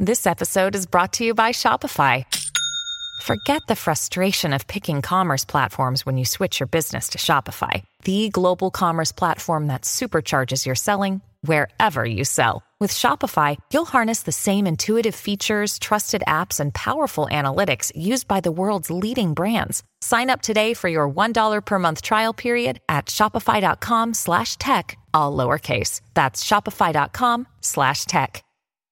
This episode is brought to you by Shopify. Forget the frustration of picking commerce platforms when you switch your business to Shopify, the global commerce platform that supercharges your selling wherever you sell. With Shopify, you'll harness the same intuitive features, trusted apps, and powerful analytics used by the world's leading brands. Sign up today for your $1 per month trial period at shopify.com/tech, all lowercase. That's shopify.com/tech.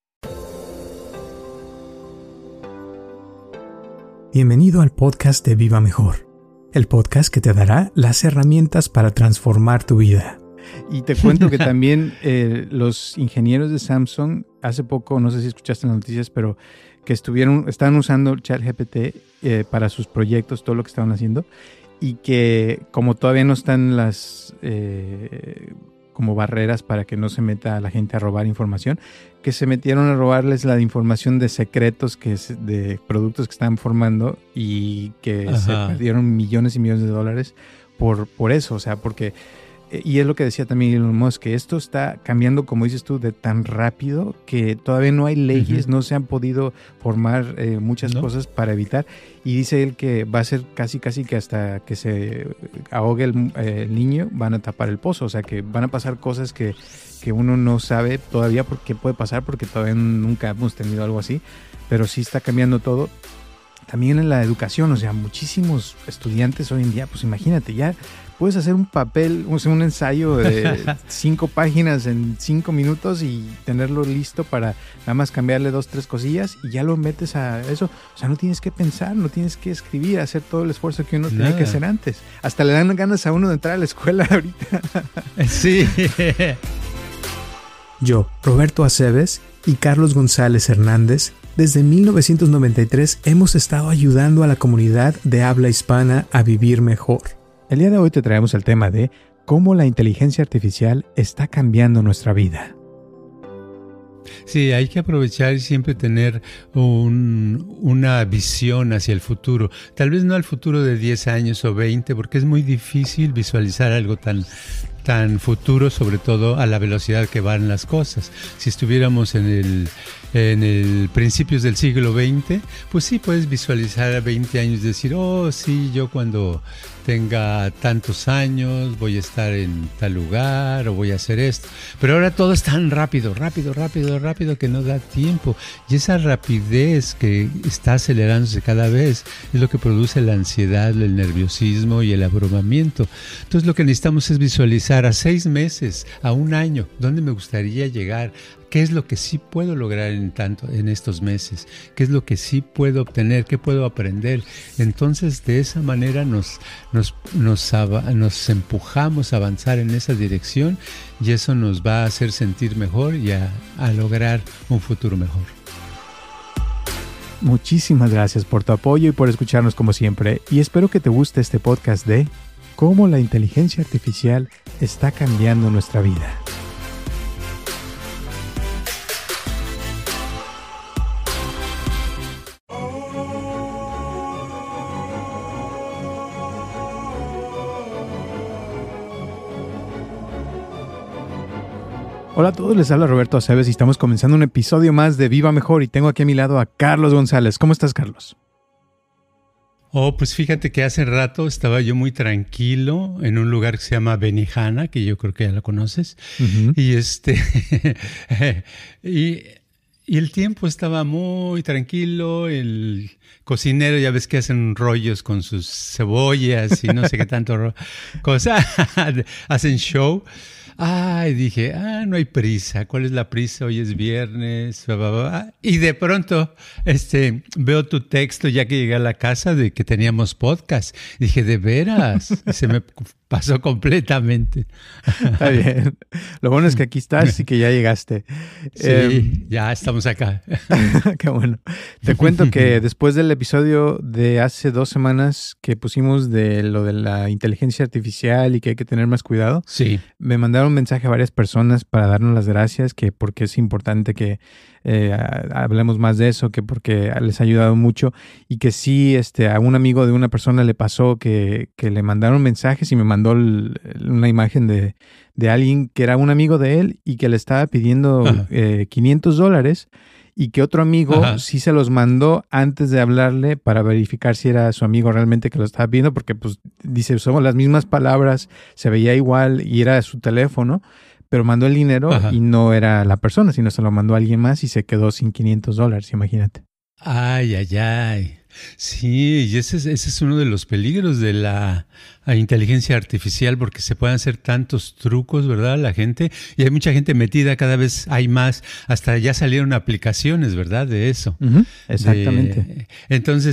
Bienvenido al podcast de Viva Mejor, el podcast que te dará las herramientas para transformar tu vida. Y te cuento que también los ingenieros de Samsung, hace poco, no sé si escuchaste las noticias, pero que estaban usando ChatGPT para sus proyectos, todo lo que estaban haciendo, y que como todavía no están las como barreras para que no se meta a la gente a robar información, que se metieron a robarles la información de secretos de productos que estaban formando y que se perdieron millones y millones de dólares por eso, o sea, porque... Y es lo que decía también Elon Musk, que esto está cambiando, como dices tú, de tan rápido que todavía no hay leyes, no se han podido formar muchas cosas para evitar. Y dice él que va a ser casi que hasta que se ahogue el niño, van a tapar el pozo. O sea, que van a pasar cosas que uno no sabe todavía por qué puede pasar, porque todavía nunca hemos tenido algo así. Pero sí está cambiando todo. También en la educación, o sea, muchísimos estudiantes hoy en día, pues imagínate, ya puedes hacer un papel, o sea, un ensayo de 5 páginas en 5 minutos y tenerlo listo para nada más cambiarle 2-3 cosillas y ya lo metes a eso. O sea, no tienes que pensar, no tienes que escribir, hacer todo el esfuerzo que uno tenía que hacer antes. Hasta le dan ganas a uno de entrar a la escuela ahorita. Sí. Yo, Roberto Aceves y Carlos González Hernández, desde 1993 hemos estado ayudando a la comunidad de habla hispana a vivir mejor. El día de hoy te traemos el tema de cómo la inteligencia artificial está cambiando nuestra vida. Sí, hay que aprovechar y siempre tener una visión hacia el futuro. Tal vez no al futuro de 10 años o 20, porque es muy difícil visualizar algo tan futuro, sobre todo a la velocidad que van las cosas. Si estuviéramos en el principios del siglo XX, pues sí puedes visualizar a 20 años y decir, oh sí, yo cuando tenga tantos años voy a estar en tal lugar o voy a hacer esto. Pero ahora todo es tan rápido que no da tiempo. Y esa rapidez que está acelerándose cada vez es lo que produce la ansiedad, el nerviosismo y el abrumamiento. Entonces lo que necesitamos es visualizar a 6 meses, a 1 año, dónde me gustaría llegar. ¿Qué es lo que sí puedo lograr en estos meses? ¿Qué es lo que sí puedo obtener? ¿Qué puedo aprender? Entonces, de esa manera nos empujamos a avanzar en esa dirección y eso nos va a hacer sentir mejor y a lograr un futuro mejor. Muchísimas gracias por tu apoyo y por escucharnos como siempre. Y espero que te guste este podcast de cómo la inteligencia artificial está cambiando nuestra vida. Hola a todos, les habla Roberto Aceves y estamos comenzando un episodio más de Viva Mejor y tengo aquí a mi lado a Carlos González. ¿Cómo estás, Carlos? Oh, pues fíjate que hace rato estaba yo muy tranquilo en un lugar que se llama Benihana, que yo creo que ya lo conoces, y y el tiempo estaba muy tranquilo, el cocinero ya ves que hacen rollos con sus cebollas y no sé qué tanto cosa, hacen show. Y dije, no hay prisa. ¿Cuál es la prisa? Hoy es viernes. Y de pronto veo tu texto ya que llegué a la casa de que teníamos podcast. Dije, ¿de veras? Se me pasó completamente. Está bien. Lo bueno es que aquí estás y que ya llegaste. Sí, ya estamos acá. Qué bueno. Te cuento que después del episodio de hace 2 semanas que pusimos de lo de la inteligencia artificial y que hay que tener más cuidado, sí, me mandaron un mensaje a varias personas para darnos las gracias, que porque es importante que hablemos más de eso, que porque les ha ayudado mucho y que sí, a un amigo de una persona le pasó que le mandaron mensajes y me mandó una imagen de alguien que era un amigo de él y que le estaba pidiendo $500 y que otro amigo sí se los mandó antes de hablarle para verificar si era su amigo realmente que lo estaba viendo, porque pues dice, somos las mismas palabras, se veía igual y era su teléfono, pero mandó el dinero y no era la persona, sino se lo mandó a alguien más y se quedó sin $500, imagínate. Ay, ay, ay. Sí, y ese es uno de los peligros de la inteligencia artificial, porque se pueden hacer tantos trucos, ¿verdad? La gente, y hay mucha gente metida, cada vez hay más, hasta ya salieron aplicaciones, ¿verdad? De eso. Exactamente. Entonces,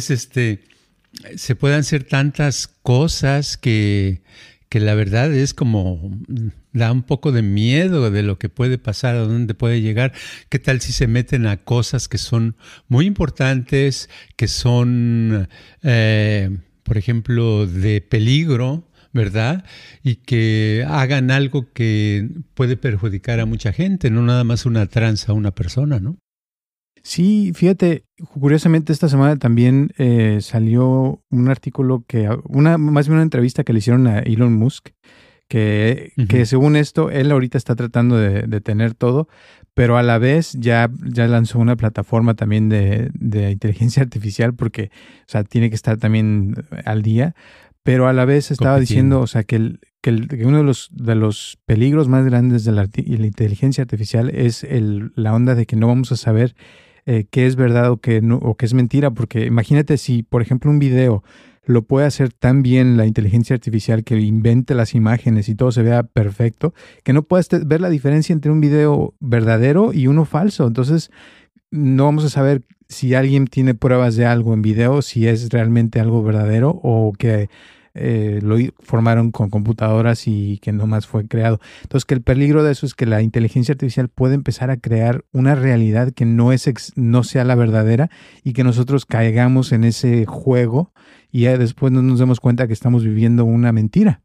se pueden hacer tantas cosas que la verdad es como da un poco de miedo de lo que puede pasar, a dónde puede llegar. ¿Qué tal si se meten a cosas que son muy importantes, que son, por ejemplo, de peligro, ¿verdad? Y que hagan algo que puede perjudicar a mucha gente, no nada más una tranza a una persona, ¿no? Sí, fíjate, curiosamente esta semana también salió un artículo más bien una entrevista que le hicieron a Elon Musk, que según esto, él ahorita está tratando de tener todo, pero a la vez ya lanzó una plataforma también de inteligencia artificial, porque, o sea, tiene que estar también al día, pero a la vez estaba diciendo, o sea, que uno de los peligros más grandes de la inteligencia artificial es la onda de que no vamos a saber qué es verdad o qué es mentira, porque imagínate si, por ejemplo, un video lo puede hacer tan bien la inteligencia artificial que invente las imágenes y todo se vea perfecto, que no puedes ver la diferencia entre un video verdadero y uno falso. Entonces, no vamos a saber si alguien tiene pruebas de algo en video, si es realmente algo verdadero o que lo formaron con computadoras y que nomás fue creado. Entonces, que el peligro de eso es que la inteligencia artificial puede empezar a crear una realidad que no sea la verdadera y que nosotros caigamos en ese juego y ya después no nos demos cuenta que estamos viviendo una mentira.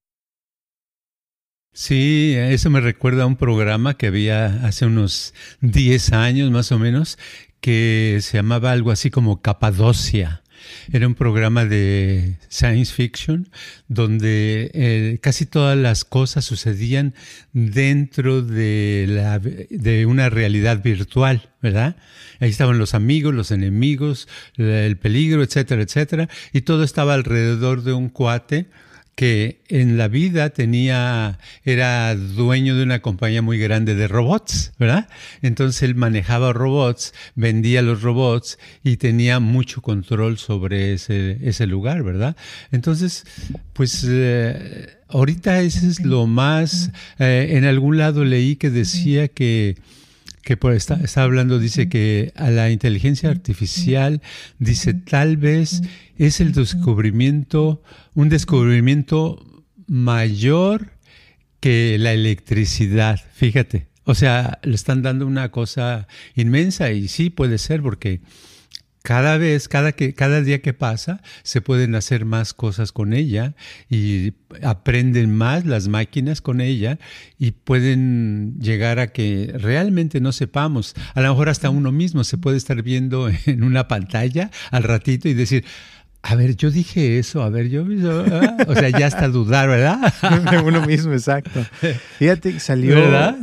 Sí, eso me recuerda a un programa que había hace unos 10 años más o menos, que se llamaba algo así como Capadocia. Era un programa de science fiction donde casi todas las cosas sucedían dentro de una realidad virtual, ¿verdad? Ahí estaban los amigos, los enemigos, el peligro, etcétera, etcétera. Y todo estaba alrededor de un cuate que en la vida era dueño de una compañía muy grande de robots, ¿verdad? Entonces él manejaba robots, vendía los robots y tenía mucho control sobre ese lugar, ¿verdad? Entonces, pues ahorita ese es lo más... en algún lado leí que decía que está hablando, dice que a la inteligencia artificial, dice, tal vez es un descubrimiento mayor que la electricidad, fíjate. O sea, le están dando una cosa inmensa y sí puede ser porque cada día que pasa, se pueden hacer más cosas con ella y aprenden más las máquinas con ella y pueden llegar a que realmente no sepamos. A lo mejor hasta uno mismo se puede estar viendo en una pantalla al ratito y decir, a ver, yo dije eso, o sea, ya hasta dudar, ¿verdad? De uno mismo, exacto. Fíjate, salió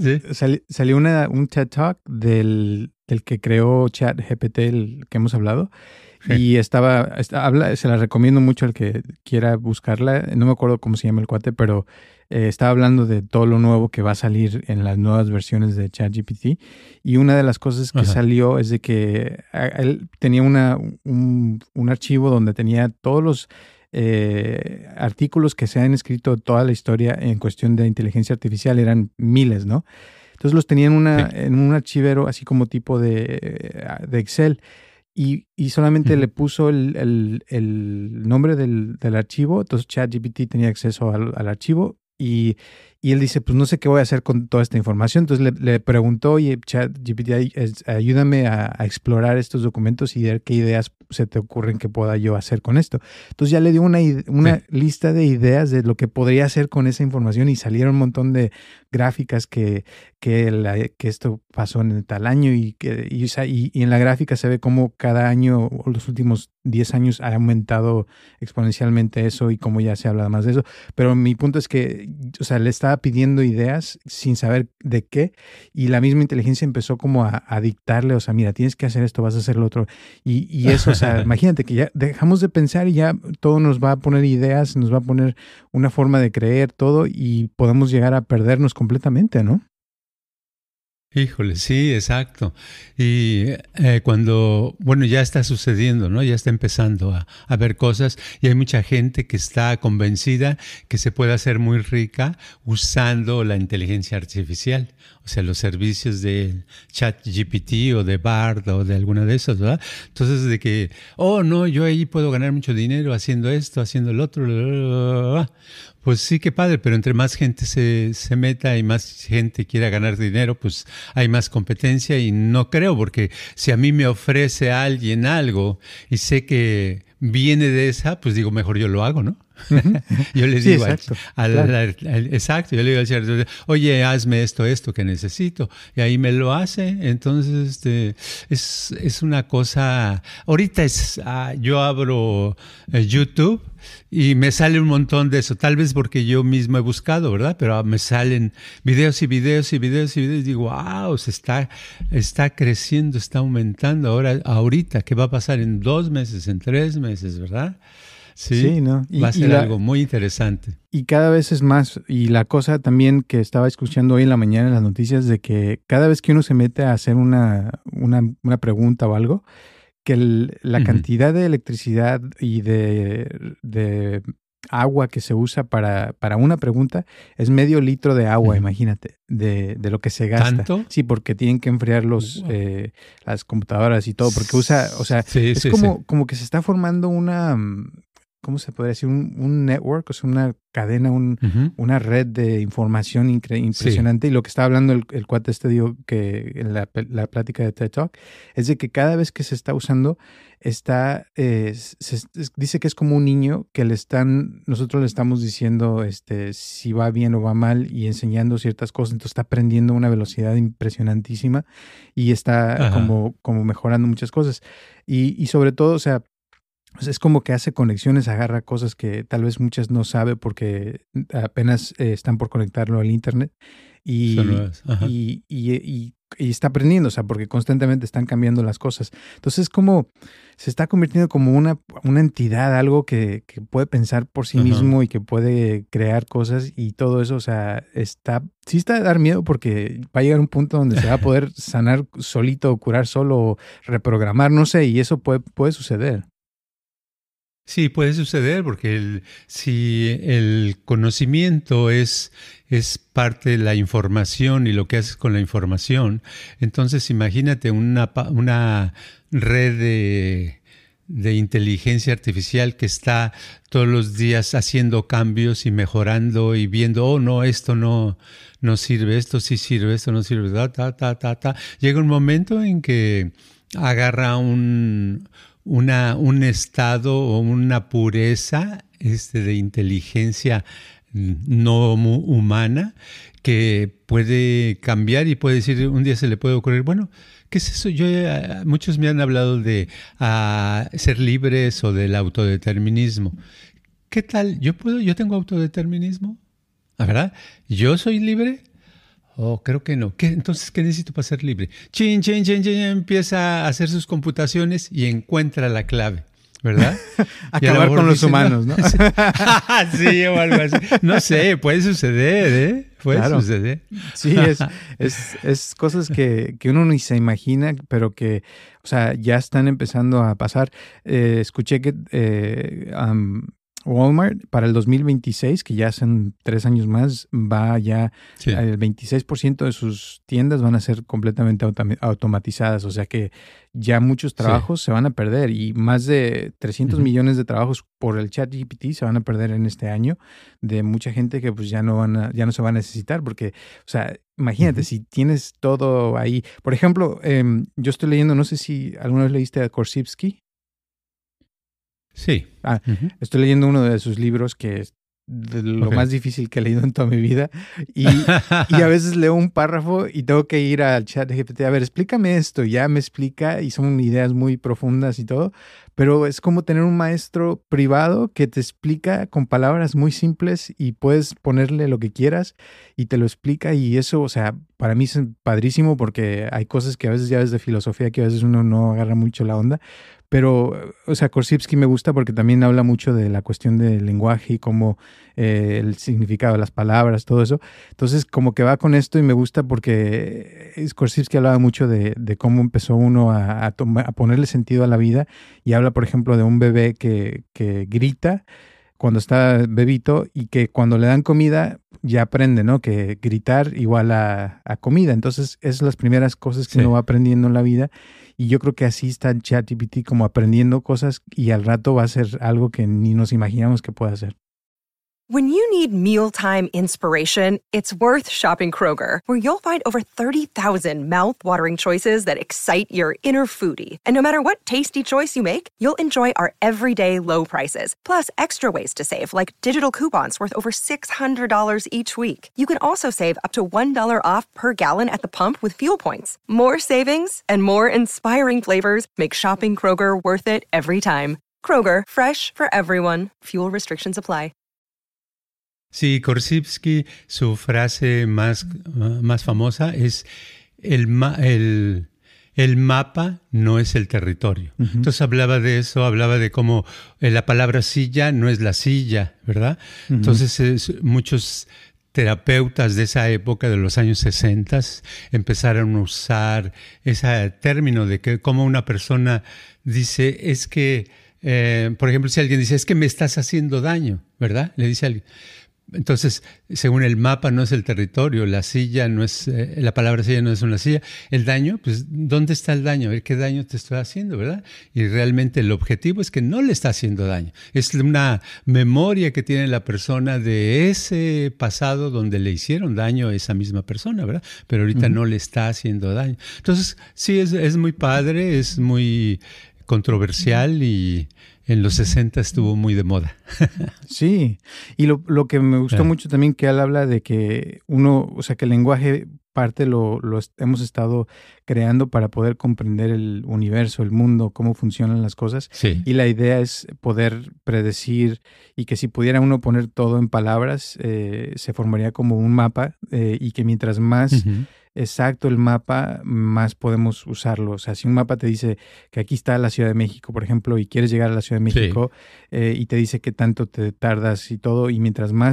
un TED Talk del que creó ChatGPT, el que hemos hablado, sí. Y se la recomiendo mucho al que quiera buscarla. No me acuerdo cómo se llama el cuate, pero estaba hablando de todo lo nuevo que va a salir en las nuevas versiones de ChatGPT. Y una de las cosas que salió es de que él tenía un archivo donde tenía todos los artículos que se han escrito toda la historia en cuestión de inteligencia artificial. Eran miles, ¿no? Entonces los tenía en un archivero así como tipo de Excel y solamente le puso el nombre del archivo. Entonces ChatGPT tenía acceso al archivo y él dice, pues no sé qué voy a hacer con toda esta información. Entonces le preguntó, oye, ChatGPT, ayúdame a explorar estos documentos y ver qué ideas se te ocurren que pueda yo hacer con esto. Entonces ya le dio una lista de ideas de lo que podría hacer con esa información y salieron un montón de gráficas que esto pasó en tal año y en la gráfica se ve cómo cada año o los últimos 10 años ha aumentado exponencialmente eso y cómo ya se habla más de eso. Pero mi punto es que, o sea, le está estaba pidiendo ideas sin saber de qué, y la misma inteligencia empezó como a dictarle, o sea, mira, tienes que hacer esto, vas a hacer lo otro, y eso, o sea, imagínate que ya dejamos de pensar y ya todo nos va a poner ideas, nos va a poner una forma de creer todo y podemos llegar a perdernos completamente, ¿no? Híjole, sí, exacto. Y cuando, bueno, ya está sucediendo, ¿no? Ya está empezando a ver cosas y hay mucha gente que está convencida que se puede hacer muy rica usando la inteligencia artificial. O sea, los servicios de ChatGPT o de Bard o de alguna de esas, ¿verdad? Entonces, de que, oh, no, yo ahí puedo ganar mucho dinero haciendo esto, haciendo el otro, bla, bla, bla. Pues sí, qué padre, pero entre más gente se meta y más gente quiera ganar dinero, pues hay más competencia y no creo, porque si a mí me ofrece alguien algo y sé que viene de esa, pues digo, mejor yo lo hago, ¿no? Yo le digo exacto, yo le digo al cierto, oye, hazme esto que necesito, y ahí me lo hace. Entonces es una cosa, ahorita yo abro YouTube y me sale un montón de eso, tal vez porque yo mismo he buscado, ¿verdad? Pero me salen videos y videos y videos y videos y digo, wow, se está creciendo, está aumentando. Ahorita, ¿qué va a pasar en 2 meses, en 3 meses, verdad? Sí, ¿no? Va a ser algo muy interesante. Y cada vez es más. Y la cosa también que estaba escuchando hoy en la mañana en las noticias, de que cada vez que uno se mete a hacer una pregunta o algo, que la cantidad de electricidad y de agua que se usa para una pregunta es medio litro de agua, imagínate, de lo que se gasta. ¿Tanto? Sí, porque tienen que enfriar las computadoras y todo, porque como que se está formando una... ¿Cómo se podría decir? Un network, o sea, una cadena, una red de información impresionante. Sí. Y lo que está hablando el cuate digo, que en la plática de TED Talk, es de que cada vez que se está usando, dice que es como un niño que nosotros le estamos diciendo si va bien o va mal y enseñando ciertas cosas, entonces está aprendiendo a una velocidad impresionantísima y está como mejorando muchas cosas. Y sobre todo, o sea, es como que hace conexiones, agarra cosas que tal vez muchas no sabe porque apenas están por conectarlo al internet y está aprendiendo, o sea, porque constantemente están cambiando las cosas. Entonces se está convirtiendo como una entidad, algo que puede pensar por sí mismo y que puede crear cosas y todo eso, o sea, sí está a dar miedo porque va a llegar un punto donde se va a poder sanar solito, curar solo, reprogramar, no sé, y eso puede suceder. Sí, puede suceder porque si el conocimiento es parte de la información y lo que haces con la información, entonces imagínate una red de inteligencia artificial que está todos los días haciendo cambios y mejorando y viendo, oh no, esto no sirve, esto sí sirve, esto no sirve, Llega un momento en que agarra un estado o una pureza de inteligencia no humana que puede cambiar y puede decir, un día se le puede ocurrir, bueno, ¿qué es eso? Muchos me han hablado de ser libres o del autodeterminismo. ¿Qué tal? ¿Yo tengo autodeterminismo? ¿Verdad? ¿Yo soy libre? Oh, creo que no. Entonces, ¿qué necesito para ser libre? Chin, empieza a hacer sus computaciones y encuentra la clave, ¿verdad? Acabar con los humanos, ¿no? Sí, o algo así. No sé, puede suceder, ¿eh? Puede suceder. Sí, es cosas que uno ni se imagina, pero que, o sea, ya están empezando a pasar. Escuché que Walmart para el 2026, que ya son 3 años más, va ya, el 26% de sus tiendas van a ser completamente automatizadas, o sea que ya muchos trabajos se van a perder y más de 300 millones de trabajos por el ChatGPT se van a perder en este año, de mucha gente que pues ya no se va a necesitar, porque, o sea, imagínate, si tienes todo ahí. Por ejemplo, yo estoy leyendo, no sé si alguna vez leíste a Korzybski. Sí. Estoy leyendo uno de sus libros que de lo más difícil que he leído en toda mi vida. Y a veces leo un párrafo y tengo que ir al ChatGPT, a ver, explícame esto. Ya me explica y son ideas muy profundas y todo. Pero es como tener un maestro privado que te explica con palabras muy simples y puedes ponerle lo que quieras y te lo explica. Y eso, o sea, para mí es padrísimo porque hay cosas que a veces ya ves de filosofía que a veces uno no agarra mucho la onda. Pero, o sea, Korzybski me gusta porque también habla mucho de la cuestión del lenguaje y cómo el significado de las palabras, todo eso. Entonces, como que va con esto y me gusta porque Korzybski hablaba mucho de cómo empezó uno a ponerle sentido a la vida y habla, por ejemplo, de un bebé que grita cuando está bebito y que cuando le dan comida ya aprende, ¿no? Que gritar igual a comida. Entonces, es las primeras cosas que uno va aprendiendo en la vida. Y yo creo que así está ChatGPT como aprendiendo cosas y al rato va a ser algo que ni nos imaginamos que pueda hacer. When you need mealtime inspiration, it's worth shopping Kroger, where you'll find over 30,000 mouth-watering choices that excite your inner foodie. And no matter what tasty choice you make, you'll enjoy our everyday low prices, plus extra ways to save, like digital coupons worth over $600 each week. You can also save up to $1 off per gallon at the pump with fuel points. More savings and more inspiring flavors make shopping Kroger worth it every time. Kroger, fresh for everyone. Fuel restrictions apply. Sí, Korzybski, su frase más famosa es el mapa no es el territorio. Uh-huh. Entonces hablaba de eso, hablaba de cómo la palabra silla no es la silla, ¿verdad? Uh-huh. Entonces muchos terapeutas de esa época, de los años 60, empezaron a usar ese término de que como una persona dice, es que, por ejemplo, si alguien dice, es que me estás haciendo daño, ¿verdad? Le dice a alguien. Entonces, según el mapa no es el territorio, la silla no es, la palabra silla no es una silla. El daño, pues, ¿dónde está el daño? A ver qué daño te estoy haciendo, ¿verdad? Y realmente el objetivo es que no le está haciendo daño. Es una memoria que tiene la persona de ese pasado donde le hicieron daño a esa misma persona, ¿verdad? Pero ahorita no le está haciendo daño. Entonces, sí, es muy padre, es muy controversial y en los 60 estuvo muy de moda. Sí, y lo que me gustó mucho también que él habla de que uno, o sea, que el lenguaje parte lo hemos estado creando para poder comprender el universo, el mundo, cómo funcionan las cosas. Sí. Y la idea es poder predecir y que si pudiera uno poner todo en palabras, se formaría como un mapa y que mientras más exacto el mapa, más podemos usarlo. O sea, si un mapa te dice que aquí está la Ciudad de México, por ejemplo, y quieres llegar a la Ciudad de México, y te dice qué tanto te tardas y todo, y mientras más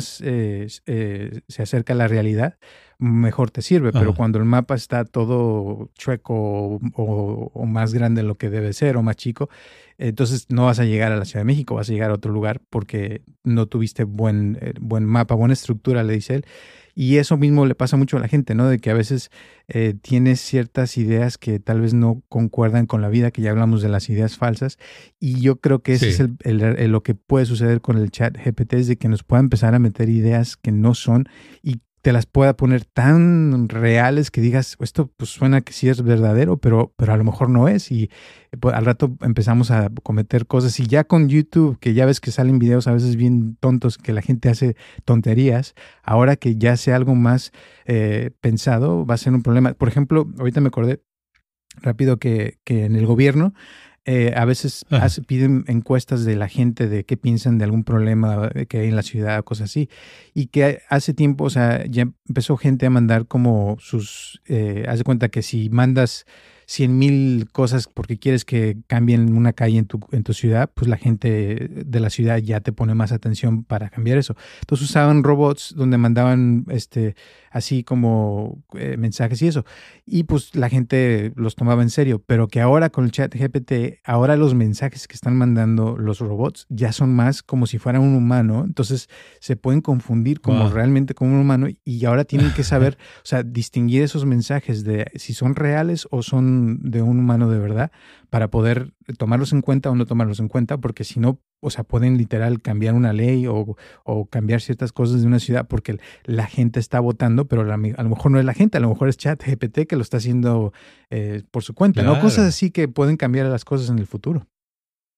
se acerca a la realidad, mejor te sirve. Pero cuando el mapa está todo chueco o más grande de lo que debe ser o más chico, entonces no vas a llegar a la Ciudad de México, vas a llegar a otro lugar porque no tuviste buen mapa, buena estructura, le dice él. Y eso mismo le pasa mucho a la gente, ¿no? De que a veces tienes ciertas ideas que tal vez no concuerdan con la vida, que ya hablamos de las ideas falsas. Y yo creo que ese es lo que puede suceder con el ChatGPT, es de que nos pueda empezar a meter ideas que no son y te las pueda poner tan reales que digas, esto pues suena que sí es verdadero, pero a lo mejor no es. Y pues, al rato empezamos a cometer cosas. Y ya con YouTube, que ya ves que salen videos a veces bien tontos, que la gente hace tonterías, ahora que ya sea algo más pensado, va a ser un problema. Por ejemplo, ahorita me acordé rápido que en el gobierno a veces piden encuestas de la gente de qué piensan de algún problema que hay en la ciudad, cosas así. Y que hace tiempo, o sea, ya empezó gente a mandar como sus... haz de cuenta que si mandas 100,000 cosas porque quieres que cambien una calle en tu ciudad, pues la gente de la ciudad ya te pone más atención para cambiar eso. Entonces usaban robots donde mandaban así como mensajes y eso. Y pues la gente los tomaba en serio. Pero que ahora con el ChatGPT, ahora los mensajes que están mandando los robots ya son más como si fueran un humano. Entonces se pueden confundir como realmente como un humano y ahora tienen que saber, o sea, distinguir esos mensajes de si son reales o son de un humano de verdad para poder tomarlos en cuenta o no tomarlos en cuenta, porque si no, o sea, pueden literal cambiar una ley o cambiar ciertas cosas de una ciudad porque la gente está votando, pero a lo mejor no es la gente, a lo mejor es ChatGPT que lo está haciendo por su cuenta, claro. ¿No? Cosas así que pueden cambiar las cosas en el futuro.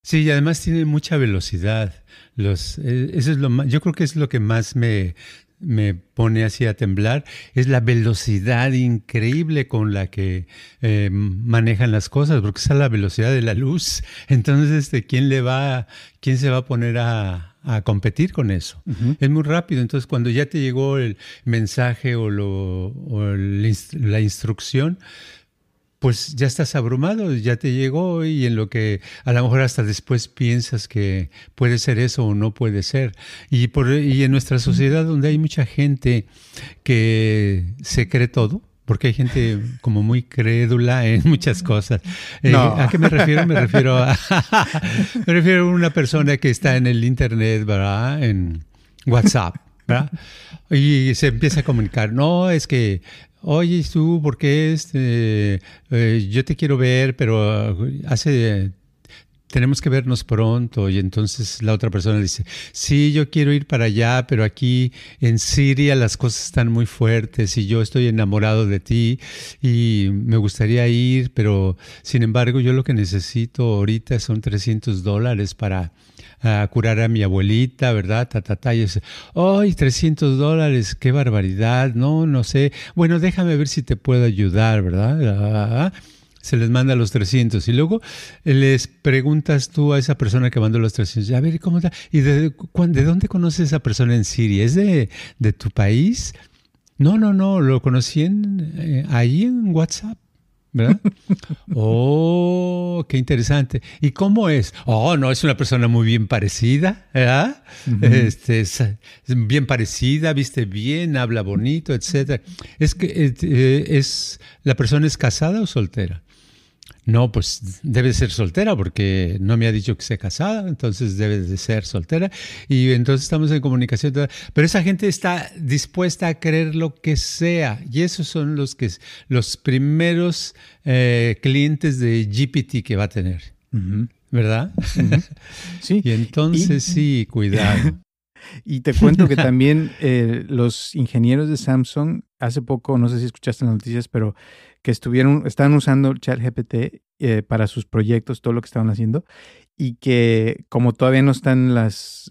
Sí, y además tiene mucha velocidad. Eso es yo creo que es lo que más me pone así a temblar, es la velocidad increíble con la que manejan las cosas, porque esa es la velocidad de la luz. Entonces, ¿quién se va a poner a competir con eso? Uh-huh. Es muy rápido. Entonces, cuando ya te llegó el mensaje o la instrucción, pues ya estás abrumado, ya te llegó, y en lo que a lo mejor hasta después piensas que puede ser eso o no puede ser. Y en nuestra sociedad, donde hay mucha gente que se cree todo, porque hay gente como muy crédula en muchas cosas. No. ¿A qué me refiero? Me refiero a una persona que está en el internet, ¿verdad? En WhatsApp, ¿verdad? Y se empieza a comunicar. No, es que... Oye, tú, ¿por qué yo te quiero ver, pero tenemos que vernos pronto? Y entonces la otra persona dice, sí, yo quiero ir para allá, pero aquí en Siria las cosas están muy fuertes y yo estoy enamorado de ti y me gustaría ir, pero sin embargo yo lo que necesito ahorita son $300 para curar a mi abuelita, ¿verdad? Y dice, ¡ay, $300! ¡Qué barbaridad! No sé. Bueno, déjame ver si te puedo ayudar, ¿verdad? Se les manda los 300 y luego les preguntas tú a esa persona que mandó los 300, a ver, ¿cómo está? ¿Y de dónde conoces a esa persona en Siria? ¿Es de tu país? No, lo conocí ahí en WhatsApp, ¿verdad? Oh, qué interesante. ¿Y cómo es? Oh, no, es una persona muy bien parecida, ¿verdad? Uh-huh. Es bien parecida, viste bien, habla bonito, etc. ¿La persona es casada o soltera? No, pues debe ser soltera porque no me ha dicho que sea casada, entonces debe de ser soltera. Y entonces estamos en comunicación. Pero esa gente está dispuesta a creer lo que sea. Y esos son los primeros clientes de GPT que va a tener. Uh-huh. ¿Verdad? Uh-huh. Sí. Y entonces sí, cuidado. Y te cuento que también los ingenieros de Samsung, hace poco, no sé si escuchaste las noticias, pero que estaban usando ChatGPT para sus proyectos, todo lo que estaban haciendo, y que como todavía no están las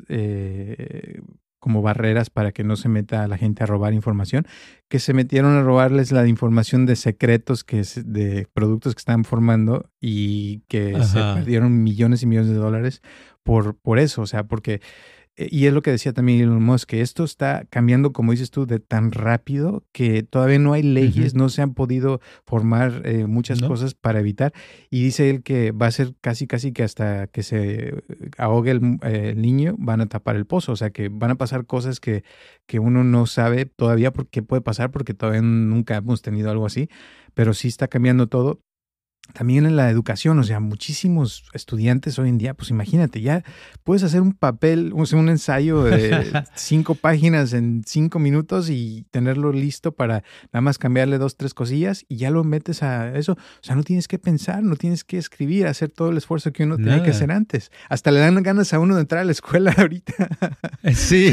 como barreras para que no se meta la gente a robar información, que se metieron a robarles la información de secretos de productos que estaban formando y que se perdieron millones y millones de dólares por eso, o sea, porque... Y es lo que decía también Elon Musk, que esto está cambiando, como dices tú, de tan rápido que todavía no hay leyes, uh-huh. No se han podido formar muchas cosas para evitar. Y dice él que va a ser casi que hasta que se ahogue el niño, van a tapar el pozo. O sea, que van a pasar cosas que uno no sabe todavía por qué puede pasar, porque todavía nunca hemos tenido algo así. Pero sí está cambiando todo. También en la educación, o sea, muchísimos estudiantes hoy en día, pues imagínate, ya puedes hacer un papel, o sea, un ensayo de 5 páginas en 5 minutos y tenerlo listo para nada más cambiarle 2, 3 cosillas y ya lo metes a eso. O sea, no tienes que pensar, no tienes que escribir, hacer todo el esfuerzo que uno tenía que hacer antes. Hasta le dan ganas a uno de entrar a la escuela ahorita. Sí,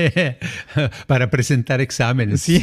para presentar exámenes. Sí.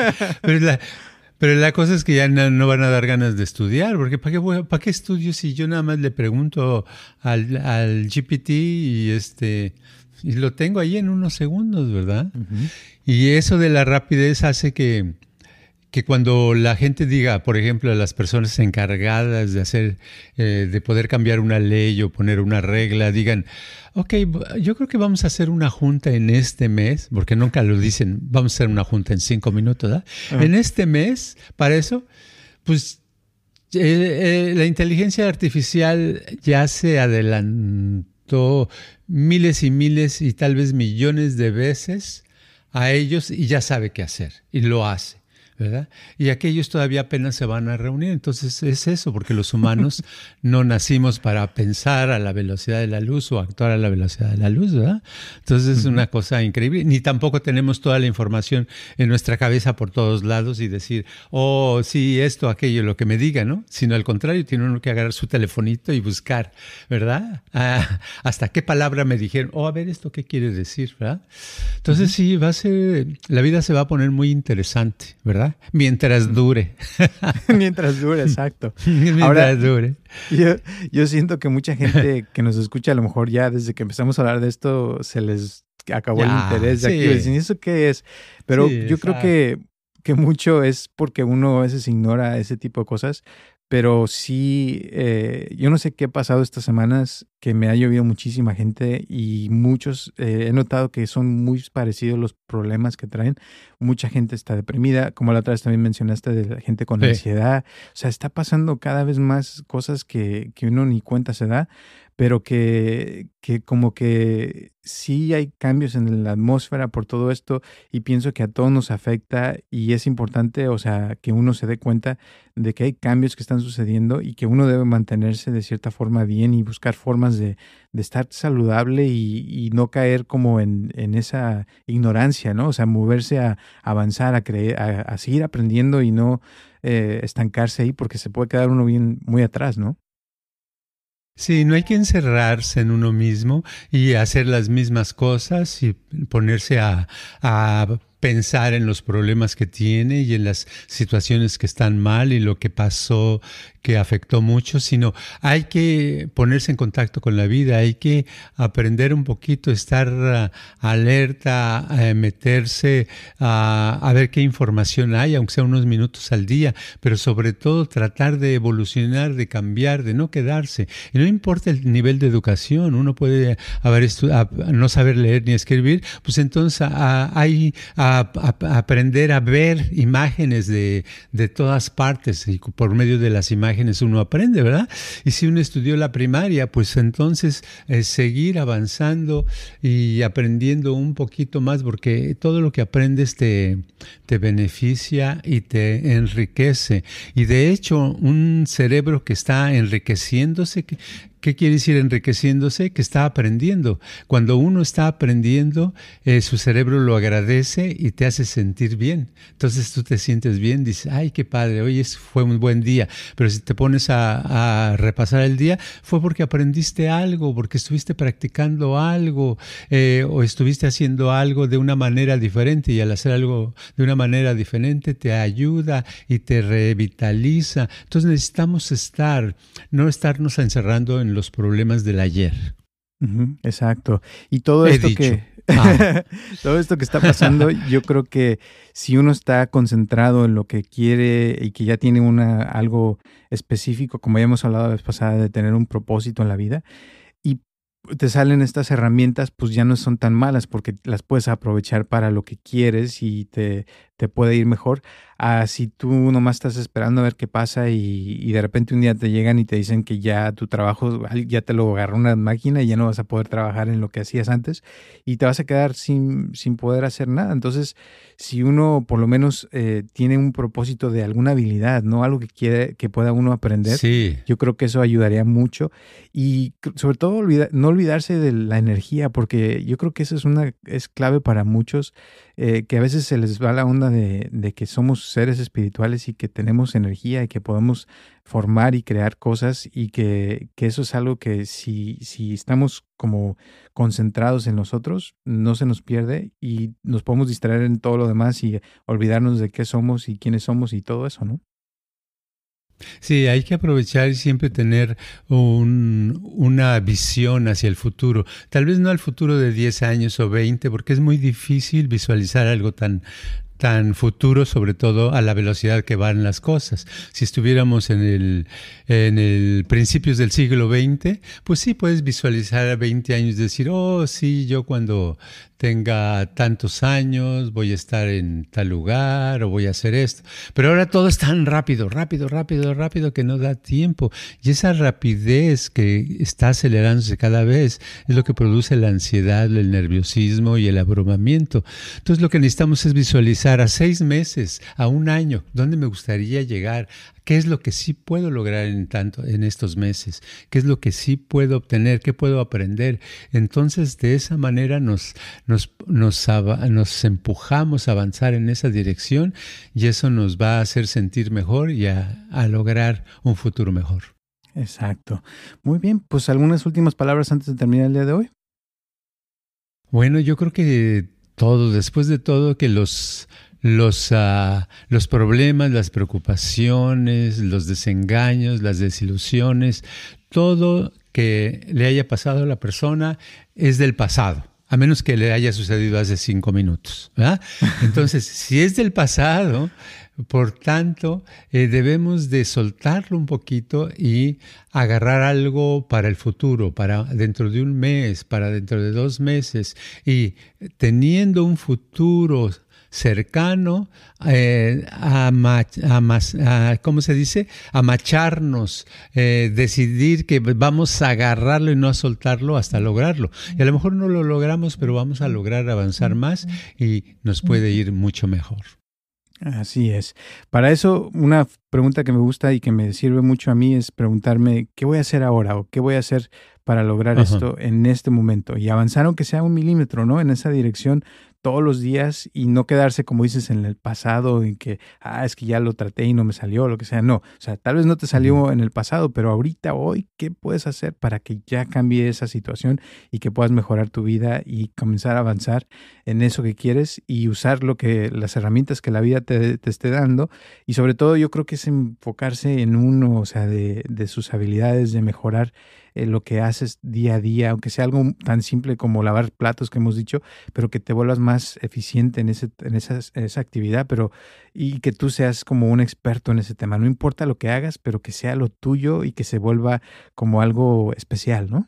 Pero la cosa es que ya no van a dar ganas de estudiar, porque ¿para qué estudio si yo nada más le pregunto al GPT y lo tengo ahí en unos segundos, ¿verdad? Uh-huh. Y eso de la rapidez hace que cuando la gente diga, por ejemplo, a las personas encargadas de poder cambiar una ley o poner una regla, digan, ok, yo creo que vamos a hacer una junta en este mes, porque nunca lo dicen, vamos a hacer una junta en 5 minutos, ¿verdad? Uh-huh. En este mes, para eso, pues la inteligencia artificial ya se adelantó miles y miles y tal vez millones de veces a ellos y ya sabe qué hacer y lo hace, ¿verdad? Y aquellos todavía apenas se van a reunir. Entonces es eso, porque los humanos no nacimos para pensar a la velocidad de la luz o actuar a la velocidad de la luz, ¿verdad? Entonces es una cosa increíble. Ni tampoco tenemos toda la información en nuestra cabeza por todos lados y decir, oh, sí, esto, aquello, lo que me diga, ¿no? Sino al contrario, tiene uno que agarrar su telefonito y buscar, ¿verdad? Hasta qué palabra me dijeron, a ver, ¿esto qué quiere decir, verdad? Entonces sí, la vida se va a poner muy interesante, ¿verdad? ¿verdad? Mientras dure. Mientras dure, exacto. Mientras dure. Yo siento que mucha gente que nos escucha, a lo mejor ya desde que empezamos a hablar de esto, se les acabó el interés de aquí. Dicen, ¿eso qué es? Pero yo creo que mucho es porque uno a veces ignora ese tipo de cosas. Pero sí, yo no sé qué ha pasado estas semanas, que me ha llovido muchísima gente y muchos, he notado que son muy parecidos los problemas que traen. Mucha gente está deprimida, como la otra vez también mencionaste de la gente con ansiedad. O sea, está pasando cada vez más cosas que uno ni cuenta se da, pero que como que sí hay cambios en la atmósfera por todo esto y pienso que a todos nos afecta y es importante, o sea, que uno se dé cuenta de que hay cambios que están sucediendo y que uno debe mantenerse de cierta forma bien y buscar formas de estar saludable y no caer como en esa ignorancia, ¿no? O sea, moverse a avanzar, a seguir aprendiendo y no estancarse ahí porque se puede quedar uno bien muy atrás, ¿no? Sí, no hay que encerrarse en uno mismo y hacer las mismas cosas y ponerse a pensar en los problemas que tiene y en las situaciones que están mal y lo que pasó que afectó mucho, sino hay que ponerse en contacto con la vida, hay que aprender un poquito, estar alerta, meterse a ver qué información hay, aunque sea unos minutos al día, pero sobre todo tratar de evolucionar, de cambiar, de no quedarse. Y no importa el nivel de educación, uno puede no saber leer ni escribir, pues entonces hay aprender a ver imágenes de todas partes y por medio de las imágenes uno aprende, ¿verdad? Y si uno estudió la primaria, pues entonces seguir avanzando y aprendiendo un poquito más, porque todo lo que aprendes te beneficia y te enriquece. Y de hecho, un cerebro que está enriqueciéndose, ¿qué quiere decir enriqueciéndose? Que está aprendiendo. Cuando uno está aprendiendo, su cerebro lo agradece y te hace sentir bien. Entonces tú te sientes bien, dices, ay, qué padre, hoy fue un buen día. Pero si te pones a repasar el día, fue porque aprendiste algo, porque estuviste practicando algo o estuviste haciendo algo de una manera diferente, y al hacer algo de una manera diferente te ayuda y te revitaliza. Entonces necesitamos no estarnos encerrando en los problemas del ayer. Exacto. Y todo esto todo esto que está pasando, yo creo que si uno está concentrado en lo que quiere y que ya tiene algo específico, como ya hemos hablado la vez pasada, de tener un propósito en la vida, y te salen estas herramientas, pues ya no son tan malas porque las puedes aprovechar para lo que quieres y te puede ir mejor. Si tú nomás estás esperando a ver qué pasa y de repente un día te llegan y te dicen que ya tu trabajo ya te lo agarró una máquina y ya no vas a poder trabajar en lo que hacías antes y te vas a quedar sin poder hacer nada. Entonces, si uno por lo menos tiene un propósito de alguna habilidad, ¿no? Algo que pueda uno aprender, yo creo que eso ayudaría mucho. Y sobre todo no olvidarse de la energía, porque yo creo que eso es clave para muchos, que a veces se les va la onda de que somos seres espirituales y que tenemos energía y que podemos formar y crear cosas y que eso es algo que si estamos como concentrados en nosotros, no se nos pierde y nos podemos distraer en todo lo demás y olvidarnos de qué somos y quiénes somos y todo eso, ¿no? Sí, hay que aprovechar y siempre tener una visión hacia el futuro. Tal vez no al futuro de 10 años o 20, porque es muy difícil visualizar algo tan futuro, sobre todo a la velocidad que van las cosas. Si estuviéramos en el principios del siglo XX, pues sí puedes visualizar a 20 años, decir, oh, sí, yo cuando tenga tantos años voy a estar en tal lugar o voy a hacer esto. Pero ahora todo es tan rápido que no da tiempo. Y esa rapidez que está acelerándose cada vez es lo que produce la ansiedad, el nerviosismo y el abrumamiento. Entonces lo que necesitamos es visualizar a 6 meses, a 1 año, dónde me gustaría llegar. ¿Qué es lo que sí puedo lograr en estos meses? ¿Qué es lo que sí puedo obtener? ¿Qué puedo aprender? Entonces, de esa manera nos empujamos a avanzar en esa dirección y eso nos va a hacer sentir mejor y a lograr un futuro mejor. Exacto. Muy bien, pues algunas últimas palabras antes de terminar el día de hoy. Bueno, yo creo que después de todo, que los los problemas, las preocupaciones, los desengaños, las desilusiones, todo que le haya pasado a la persona es del pasado, a menos que le haya sucedido hace 5 minutos, ¿verdad? Entonces, si es del pasado, por tanto, debemos de soltarlo un poquito y agarrar algo para el futuro, para dentro de un mes, para dentro de 2 meses, y teniendo un futuro cercano, ¿cómo se dice? Amacharnos, decidir que vamos a agarrarlo y no a soltarlo hasta lograrlo. Y a lo mejor no lo logramos, pero vamos a lograr avanzar más y nos puede ir mucho mejor. Así es. Para eso, una pregunta que me gusta y que me sirve mucho a mí es preguntarme ¿qué voy a hacer ahora? O ¿qué voy a hacer para lograr esto en este momento? Y avanzar aunque sea 1 milímetro, ¿no? En esa dirección todos los días y no quedarse, como dices, en el pasado, en que, es que ya lo traté y no me salió, lo que sea. No, o sea, tal vez no te salió en el pasado, pero ahorita, hoy, ¿qué puedes hacer para que ya cambie esa situación y que puedas mejorar tu vida y comenzar a avanzar en eso que quieres y usar las herramientas que la vida te esté dando? Y sobre todo yo creo que es enfocarse en uno, o sea, de sus habilidades, de mejorar lo que haces día a día, aunque sea algo tan simple como lavar platos que hemos dicho, pero que te vuelvas más eficiente en esa actividad, y que tú seas como un experto en ese tema. No importa lo que hagas, pero que sea lo tuyo y que se vuelva como algo especial, ¿no?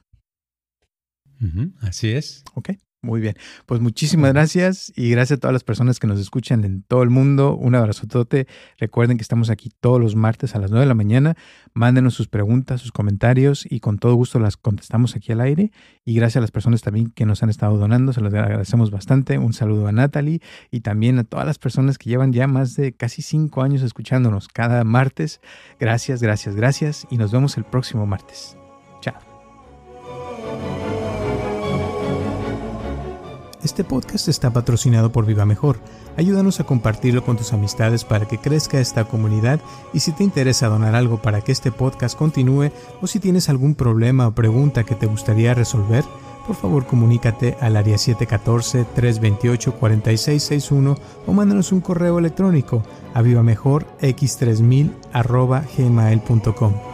Así es. Ok. Muy bien, pues muchísimas gracias y gracias a todas las personas que nos escuchan en todo el mundo. Un abrazotote. Recuerden que estamos aquí todos los martes a las 9 de la mañana. Mándenos sus preguntas, sus comentarios y con todo gusto las contestamos aquí al aire. Y gracias a las personas también que nos han estado donando, se los agradecemos bastante. Un saludo a Natalie y también a todas las personas que llevan ya más de casi 5 años escuchándonos cada martes. Gracias, gracias, gracias y nos vemos el próximo martes. Chao. Este podcast está patrocinado por Viva Mejor. Ayúdanos a compartirlo con tus amistades para que crezca esta comunidad y si te interesa donar algo para que este podcast continúe o si tienes algún problema o pregunta que te gustaría resolver, por favor comunícate al área 714-328-4661 o mándanos un correo electrónico a vivamejorx3000@gmail.com.